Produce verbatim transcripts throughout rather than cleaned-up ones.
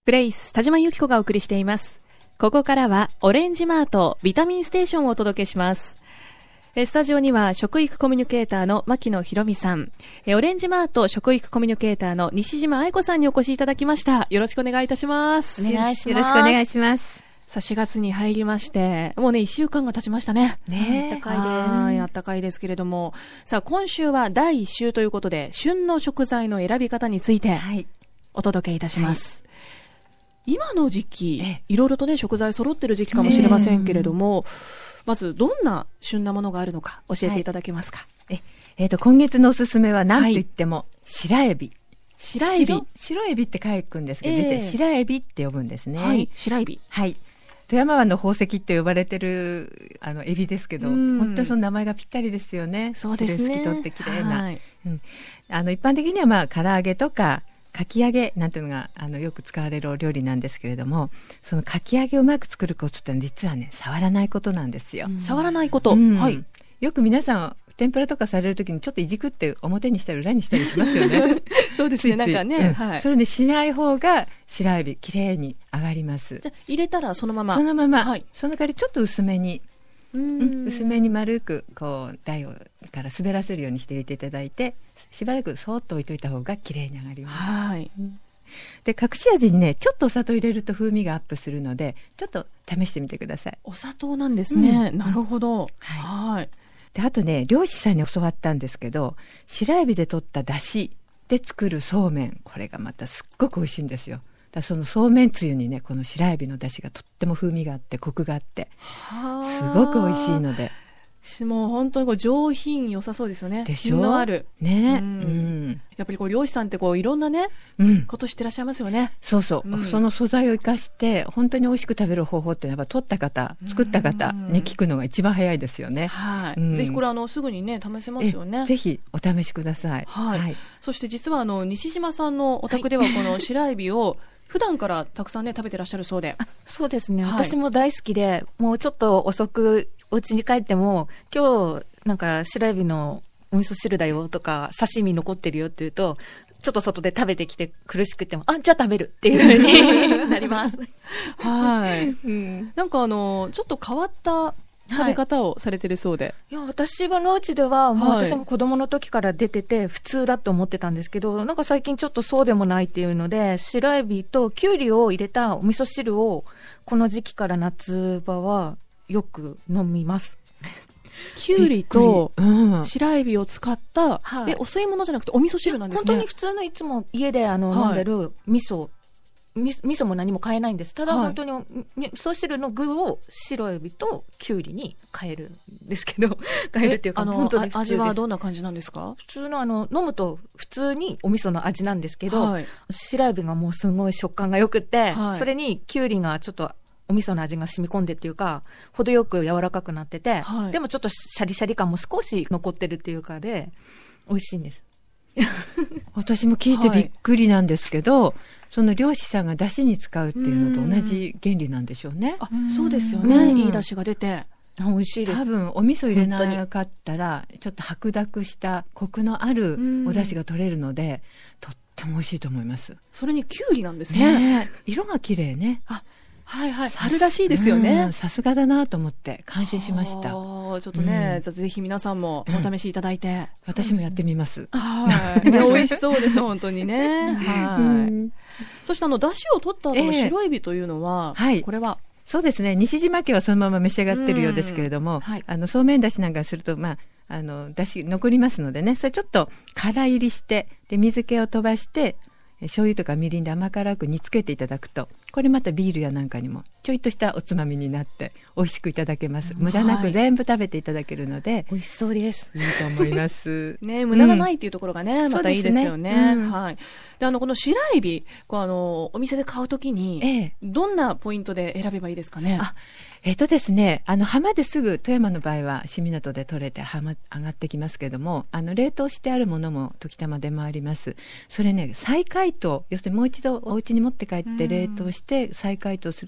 プレイス田島由紀子がお送りしています。ここからはオレンジマートビタミンステーションをお届けします。スタジオには食育コミュニケーターの牧野博美さん、オレンジマート食育コミュニケーターの西島愛子さんにお越しいただきました。よろしくお願いいたします。 お願いします。 よろしくお願いします。 さあしがつに入りまして、もうねいっしゅうかんが経ちましたね。 ね、あったかいです。 はい、あったかいですけれども、さあ今週はだいいっ週ということで、旬の食材の選び方についてお届けいたします。はい、今の時期、いろいろとね食材揃ってる時期かもしれませんけれども、まずどんな旬なものがあるのか教えていただけますか。 はい、ええー、と今月のおすすめは何と言っても、はい、白エビ。 白エビ。 白、白エビって書くんですけど、 えー、 実は白エビって呼ぶんですね。 はい、白エビ。 はい。富山湾の宝石って呼ばれてるあのエビですけど、本当にその名前がぴったりですよね。 そうですね。 透き通って綺麗な。 はい、 うん、あの一般的にはまあ唐揚げとかかき揚げなんていうのがあのよく使われるお料理なんですけれども、そのかき揚げをうまく作るコツって実はね触らないことなんですよ。 うん、触らないこと、 うん、 はい。 よく皆さん天ぷらとかされるときにちょっといじくって表にしたり裏にしたりしますよね。 そうですね。なんかね、うん、はい、 それねしない方が白エビきれいに揚がります。 じゃ入れたらそのままそのまま、 はい、 その代わりちょっと薄めにうん、薄めに丸くこう台をから滑らせるようにして入れていただいて、しばらくそーっと置いといた方がきれいに揚がります。 はい。 で隠し味にねちょっとお砂糖入れると風味がアップするので、ちょっと試してみてください。 お砂糖なんですね。うん、なるほど。 はい。 はい。 であとね漁師さんに教わったんですけど、白エビで取った出汁で作るそうめん、これがまたすっごく美味しいんですよ。だそのそうめんつゆにねこの白エビの出汁がとっても風味があってコクがあってすごく美味しいので、 もう本当にこう上品良さそうですよね。 でしょ。 品のあるね、 うんうん、 やっぱりこう漁師さんってこういろんなね、うん、こと知ってらっしゃいますよね。 そうそう、うん、その素材を生かして本当に美味しく食べる方法ってやっぱ取った方作った方に聞くのが一番早いですよね。 はい、 うん、 ぜひこれあのすぐにね試せますよね。 ぜひお試しください。 はいはい、そして実はあの西島さんのお宅ではこの白エビを普段からたくさんね食べてらっしゃるそうで。 あ、そうですね、 はい、 私も大好きで、もうちょっと遅くお家に帰っても今日なんか白エビのお味噌汁だよとか刺身残ってるよって言うと、ちょっと外で食べてきて苦しくてもあじゃあ食べるっていう風になります。 はい、うん、なんかあのちょっと変わった食べ方をされてるそうで、はい、 いや私のうちではもう私も子供の時から出てて普通だと思ってたんですけど、はい、なんか最近ちょっとそうでもないっていうので、白エビときゅうりを入れたお味噌汁をこの時期から夏場はよく飲みます。 きゅうりと白エビを使った、うん、えお吸い物じゃなくてお味噌汁なんですね。 本当に普通のいつも家であの、はい、飲んでる味噌味噌も何も変えないんです。ただ本当に、はい、味噌汁の具を白エビときゅうりに変えるんですけど、変えるっていうかあの本当に普通です。 味はどんな感じなんですか？ 普通のあの飲むと普通にお味噌の味なんですけど、はい、白エビがもうすごい食感がよくって、はい、それにきゅうりがちょっとお味噌の味が染み込んでっていうか程よく柔らかくなってて、はい、でもちょっとシャリシャリ感も少し残ってるっていうかで美味しいんです。 私も聞いてびっくりなんですけど、はい、その漁師さんが出汁に使うっていうのと同じ原理なんでしょうね。 あ、そうですよね。いい出汁が出て美味しいです。 多分お味噌入れなかったらちょっと白濁したコクのあるお出汁が取れるのでとっても美味しいと思います。 それにきゅうりなんですね。 ね、色が綺麗ね。 あ、はいはい、春らしいですよね。 さすがだなと思って感心しました。ちょっとね、うん、ぜひ皆さんもお試しいただいて、うん、 私もやってみます。 はい、美味しそうです本当にね。はい、うん、そしてあの出汁を取った後の白エビというのは、えー、はい、これはそうですね、西島家はそのまま召し上がってるようですけれども、はい、あのそうめん出汁なんかするとまああの出汁残りますのでね、それちょっと空入りしてで水気を飛ばして醤油とかみりんで甘辛く煮つけていただくと、これまたビールやなんかにもちょいとしたおつまみになって美味しくいただけます。無駄なく全部食べていただけるので、はい、 美味しそうです。 いいと思いますね、無駄がないっていうところがね、うん、またいいですよね。 ね、うん、 はい。であのこの白エビこうあのお店で買うときに、ええ、どんなポイントで選べばいいですかね？ あえっとですね、あの浜ですぐ富山の場合は市港で取れて浜上がってきますけれども、あの冷凍してあるものも時たま出回ります。それね再解凍、要するにもう一度お家に持って帰って冷凍して再解凍するとちょっと黒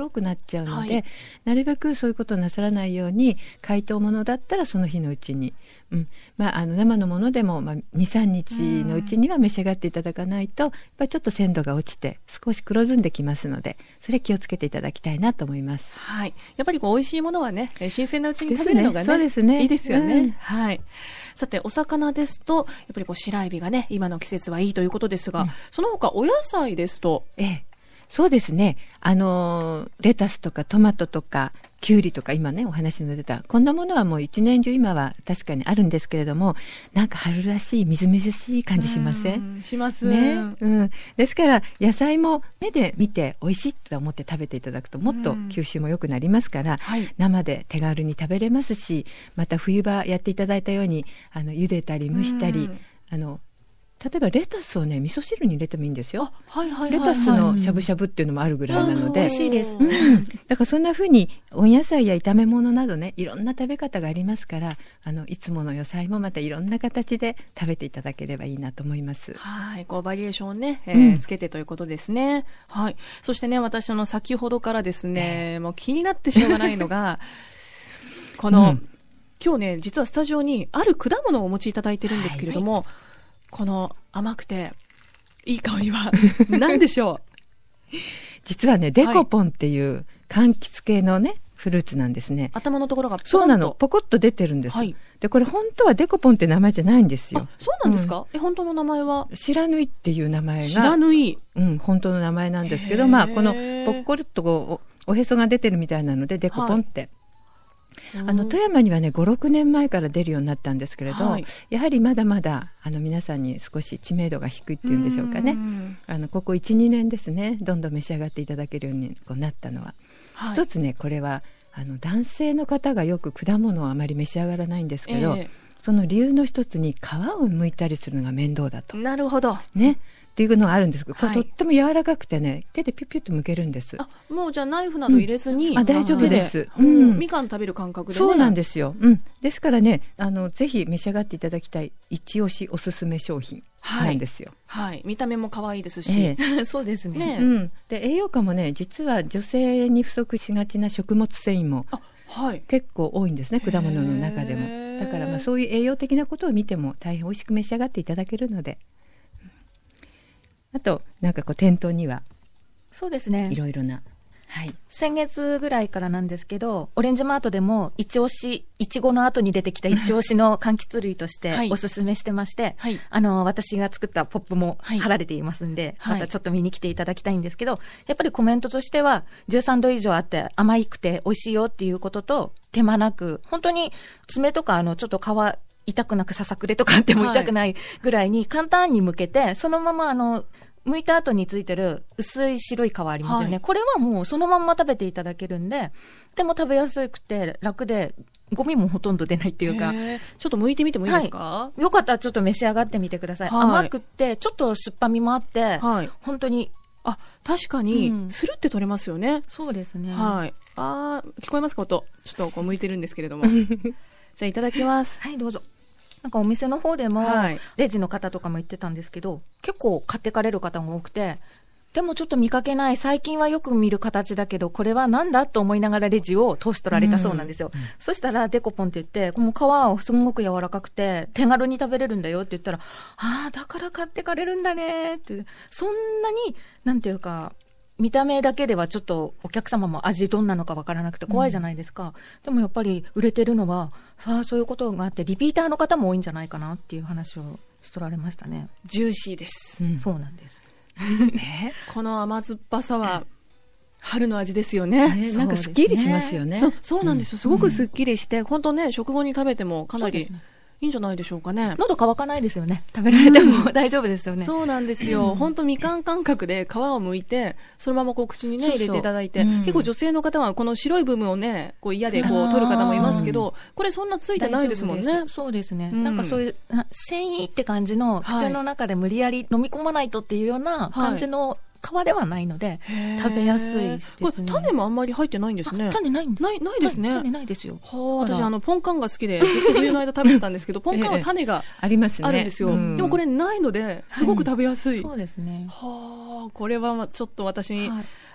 黒くなっちゃうので、 はい、 なるべくそういうことをなさらないように、解凍物だったらその日のうちに、うんまあ、あの生のものでも、まあ、にさんにちのうちには召し上がっていただかないと、やっぱりちょっと鮮度が落ちて少し黒ずんできますので、それ気をつけていただきたいなと思います。 はい、やっぱりこう美味しいものはね、新鮮なうちに食べるのがね、 そうですね、 いいですよね、 うん、 はい。さてお魚ですとやっぱりこう白エビがね今の季節はいいということですが、うん、その他お野菜ですと、 ええ、そうですね、あのレタスとかトマトとかきゅうりとか、今ねお話の出たこんなものはもう一年中今は確かにあるんですけれども、なんか春らしいみずみずしい感じしません？ しますね、うん、ですから野菜も目で見て美味しいと思って食べていただくともっと吸収も良くなりますから、はい、生で手軽に食べれますし、また冬場やっていただいたようにあの茹でたり蒸したり、あの例えばレタスをね味噌汁に入れてもいいんですよ。 はいはいはいはい、 レタスのしゃぶしゃぶっていうのもあるぐらいなので、 美味しいです、 うん、だからそんな風にお野菜や炒め物などねいろんな食べ方がありますから、あのいつもの野菜もまたいろんな形で食べていただければいいなと思います。 はい、こうバリエーションをね、えーうん、つけてということですね。はい。そしてね私の先ほどからですね、えー、もう気になってしょうがないのがこの、うん、今日ね実はスタジオにある果物をお持ちいただいてるんですけれども、はいはい、この甘くていい香りは何でしょう？ 実はねデコポンっていう柑橘系のねフルーツなんですね。 頭のところがポコッと、 そうなの、ポコッと出てるんです、はい、でこれ本当はデコポンって名前じゃないんですよ。 あ、そうなんですか、うん、え本当の名前は白縫いっていう名前が白縫い、 うん、本当の名前なんですけど、まあ、このポッコリっとこう お, おへそが出てるみたいなのでデコポンって、はい、あの富山にはねごろくねんまえから出るようになったんですけれど、はい、やはりまだまだあの皆さんに少し知名度が低いっていうんでしょうかね。あのここ いちにねんですね、どんどん召し上がっていただけるようにこうなったのは、はい、一つねこれはあの男性の方がよく果物をあまり召し上がらないんですけど、えー、その理由の一つに皮を剥いたりするのが面倒だと。 なるほどねっていうのがあるんですけど、これとっても柔らかくてね手でピュッピュッと剥けるんです。 あ、もうじゃあナイフなど入れずに、 うん、あ大丈夫です、 うん、みかん食べる感覚でね。 そうなんですよ、うん、ですからねあのぜひ召し上がっていただきたい一押しおすすめ商品なんですよ。 はい、はい、見た目も可愛いですし、 ええ、 そうです ね, ね、うん、で栄養価もね実は女性に不足しがちな食物繊維もはい、 結構多いんですね、果物の中でも。だからまあそういう栄養的なことを見ても大変美味しく召し上がっていただけるので、あとなんかこう店頭にはそうですねいろいろな、はい、 先月ぐらいからなんですけどオレンジマートでも一押しいちごの後に出てきた一押しの柑橘類としておすすめしてまして、はい、あの私が作ったポップも貼られていますんで、はい、またちょっと見に来ていただきたいんですけど、やっぱりコメントとしてはじゅうさんど以上あって甘くて美味しいよっていうことと、手間なく本当に爪とかあのちょっと皮痛くなくささくれとかあっても痛くないぐらいに簡単に剥けて、そのままあの剥いた後についてる薄い白い皮ありますよね、はい、これはもうそのまんま食べていただけるんで、でも食べやすくて楽でゴミもほとんど出ないっていうか。 ちょっと剥いてみてもいいですか？ はい、よかったらちょっと召し上がってみてください、はい、甘くってちょっと酸っぱみもあって、はい、本当にあ確かに、うん、スルって取れますよね。 そうですね、 はい、あ聞こえますか音、ちょっとこう剥いてるんですけれどもじゃあいただきます。 はいどうぞ。なんかお店の方でも、はい、レジの方とかも言ってたんですけど、結構買ってかれる方も多くて、でもちょっと見かけない、最近はよく見る形だけどこれはなんだと思いながらレジを通し取られたそうなんですよ、うん、そしたらデコポンって言って、この皮はすごく柔らかくて手軽に食べれるんだよって言ったら、ああだから買ってかれるんだねって。そんなになんていうか見た目だけではちょっとお客様も味どんなのかわからなくて怖いじゃないですか、うん、でもやっぱり売れてるのはさあそういうことがあってリピーターの方も多いんじゃないかなっていう話をしとられましたね。 ジューシーです、 うん、そうなんですね、この甘酸っぱさは春の味ですよね。 ね、なんかすっきりしますよね。 そう、そうなんですよ、すごくすっきりして、うん、本当ね食後に食べてもかなりいいんじゃないでしょうかね。 喉乾かないですよね、食べられても、うん、大丈夫ですよね。 そうなんですよ、本当みかん感覚で皮を剥いてそのままこう口にね入れていただいて、うん、結構女性の方はこの白い部分をねこう嫌でこう取る方もいますけど、これそんなついてないですもんね。 そうですね、うん、なんかそういう繊維って感じの口の中で無理やり飲み込まないとっていうような感じの、はい皮ではないので食べやすいですね。 これ種もあんまり入ってないんですね。 種ないんです。 ないないですね。 種ないですよ。 はあ、私あのポンカンが好きでずっと冬の間食べてたんですけどポンカンは種がありますね。あるんですよ、うん、でもこれないのですごく食べやすい、 はい、そうですね。 はあ、これはちょっと私に、はい、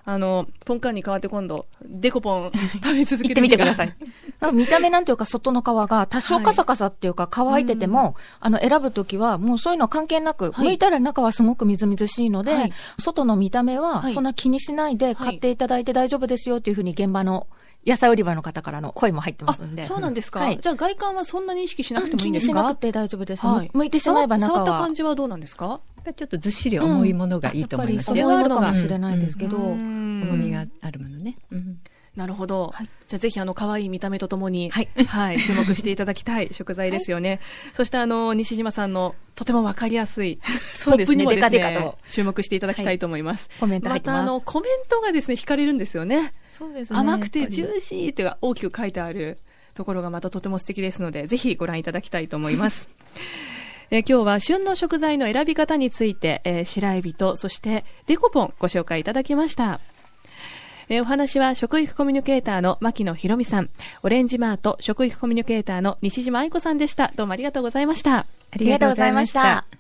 あの、ポンカンに変わって今度、デコポン食べ続けて行ってみてください。見た目なんていうか、外の皮が多少カサカサっていうか、乾いてても、はい、あの、選ぶときは、もうそういうの関係なく、はい、剥いたら中はすごくみずみずしいので、はい、外の見た目は、そんな気にしないで買っていただいて大丈夫ですよっていうふうに現場の、野菜売り場の方からの声も入ってますんで。 そうなんですか、 はい、 じゃあ外観はそんなに意識しなくてもいいんですか？ 気にしなくて大丈夫です。はい、剥いてしまえば中は。 触った感じはどうなんですか？ ちょっとずっしり重いものがいいと思いますよ。 重いものかもしれないですけど。 重みがあるものね。うん、 なるほど。はい、じゃあぜひあの可愛い見た目とともに、 はい、 はい、注目していただきたい食材ですよね。はい、そしてあの西島さんのとてもわかりやすいそうですね、 ポップにもですね、 デカデカと注目していただきたいと思います。 はい、コメント入ってます。 またあのコメントがですね惹かれるんですよね。 そうですね。 甘くてジューシーって大きく書いてあるところがまたとても素敵ですので、ぜひご覧いただきたいと思います。えー、今日は旬の食材の選び方について、えー、白エビとそしてデコポンご紹介いただきました。えー、お話は食育コミュニケーターの牧野博美さん、オレンジマート食育コミュニケーターの西島愛子さんでした。どうもありがとうございました。 ありがとうございました。